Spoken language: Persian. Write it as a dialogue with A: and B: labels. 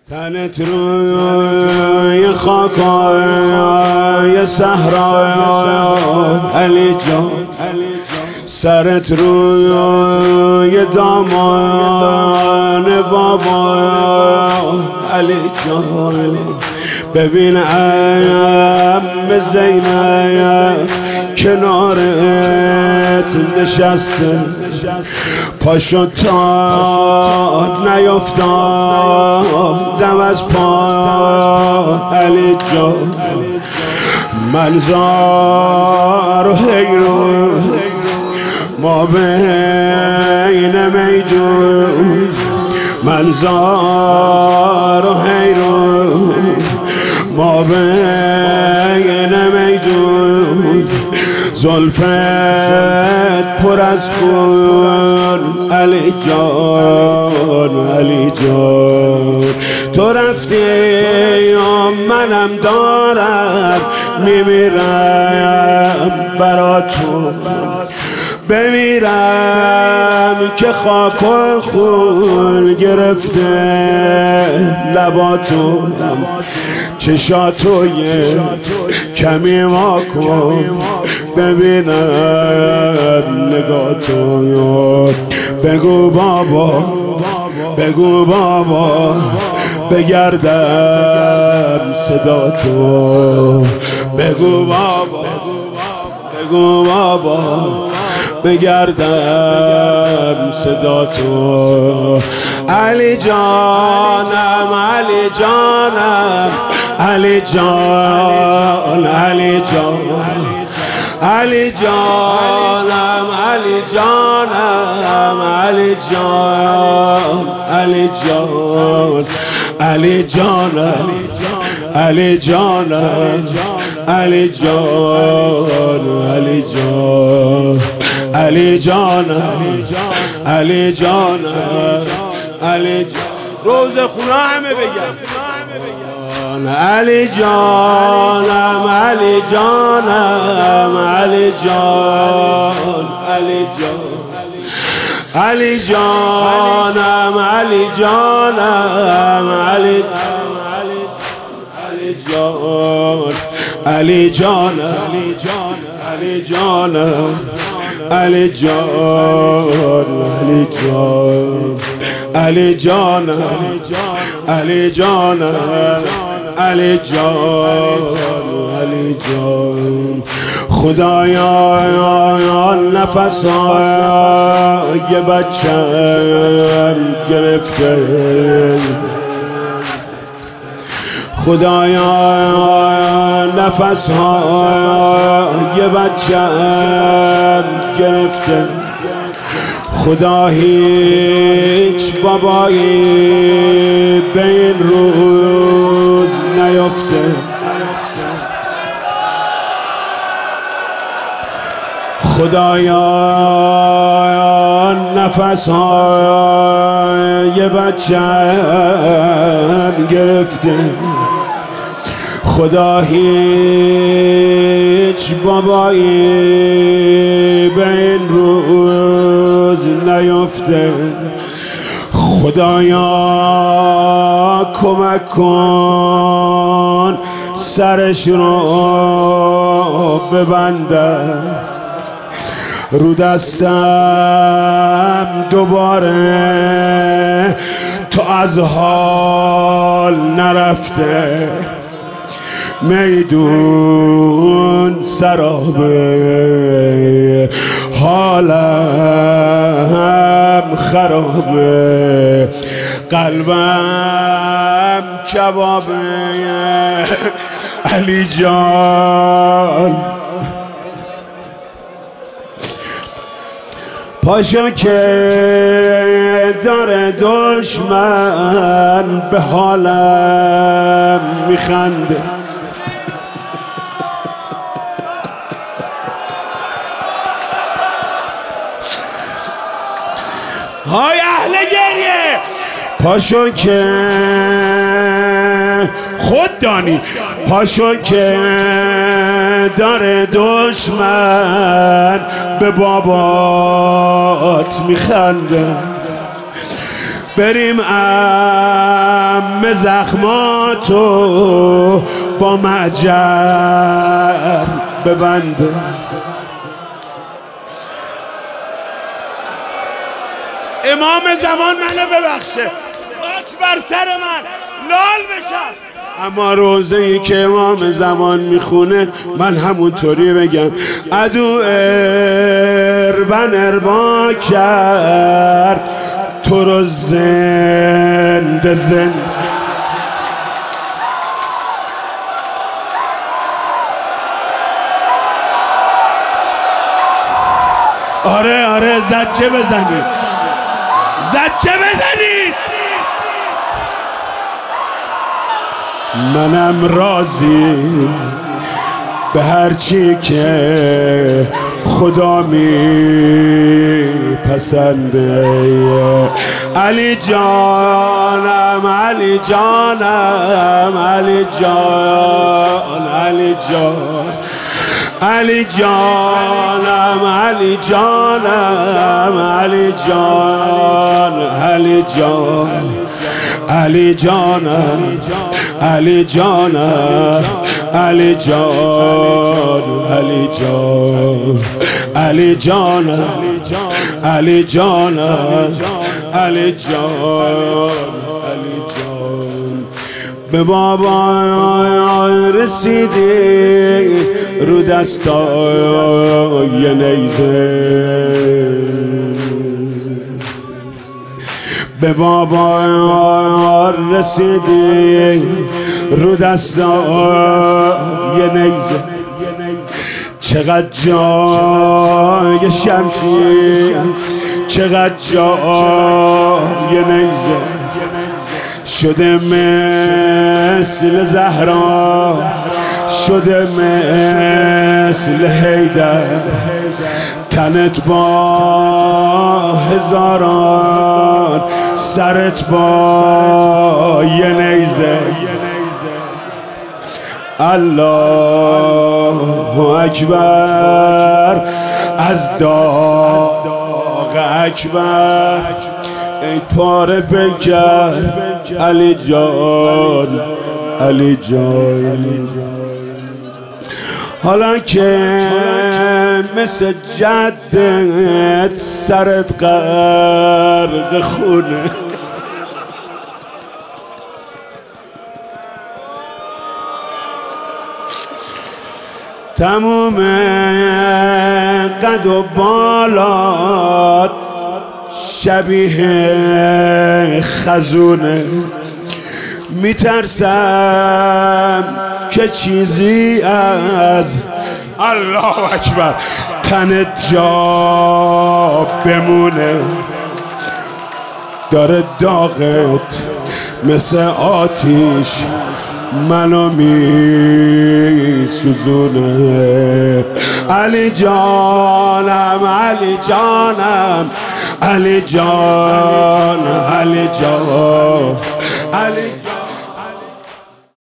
A: تنت روی خاکای صحرا علی جان، سرت روی دامان بابا علی جان. ببین عم زینب کنارت نشسته، پاشو تا نیفتاد دم از پا علی جان. منظار و حیرون ما بین میدون، منظار و حیرون ما بین میدون. زلفت پر از خون علی جان، علی جان. تو رفتی یا منم دارم میمیرم برا تو، بمیرم که خاک و خون گرفته لباتو. چشاتو یه کمی ما کن ببینم نگاتو. بگو بابا، بگو بابا بگردم صداتو. بگو بابا، بگو بابا بگردم صداتو. علی جانم، علی جانم، علی جان، علی جان، علی جانم، علی جانم، علی جان، علی جان، علی جانم، علی جانم، علی جان، علی جان، علی جانم، علی جانم، علی جان. روز خونه همه بگم علی جانم، علی جانم، علی جان، علی جان، علی جانم، علی جانم، علی جان، علی جانم، علی جانم، علی جان، علی جان، علی جانم، علی جانم، علی جان، علی جان. خدایا نفسای بچم گرفته، خدایا نفسهای بچم گرفته. خدا هیچ بابایی به این روز نیفته. خدایا نفسهای بچم گرفته. خدا هیچ بابایی به این روز نیفته. خدایا کمک کن سرش رو ببندم، رو دستم دوباره تو از حال نرفته. میدون سرابه حالم خرابه، قلبم کبابه علی جان. پاشو که داره دشمن به حالم میخنده. های اهل گریه پاشو که خود دانی، پاشو که داره دشمن به بابات میخنده. بریم ام زخماتو با معجر ببنده. امام زمان منو ببخشه، خاک بر سر من لال بشم. اما روزه‌ای که امام زمان میخونه من همونطوری بگم عدو اربن اربا کرد تو رو زنده زنده. آره زجه بزنید، زجه بزنید. منم راضی به هرچی که خدا میپسنده. علی جانم علی جانم علی جان علی جان علی جانم علی جانم علی جان علی جان علی جانم علی جانم علی جان علی جان علی جانم علی جانم علی جان علی جان. به بابا رسیدی رو دستای نیزه، به بابا رسیدی رو دستای نیزه. چقدر جای شمشیر، چقدر جای نیزه، شده مثل زهرا، شده مثل حیدر. تنت با هزاران، سرت با یه نیزه. الله اکبر از داغ اکبر، ای پاره پیکر علی جان علی جان. حالا که مثل جدت سرت غرق خونه، تموم قد و بالات شبیه خزونه. میترسم که چیزی از الله اکبر تنت جا بمونه. داره داغت مثل آتیش منو میسوزونه. علی جانم علی جانم علی جان علی جان علی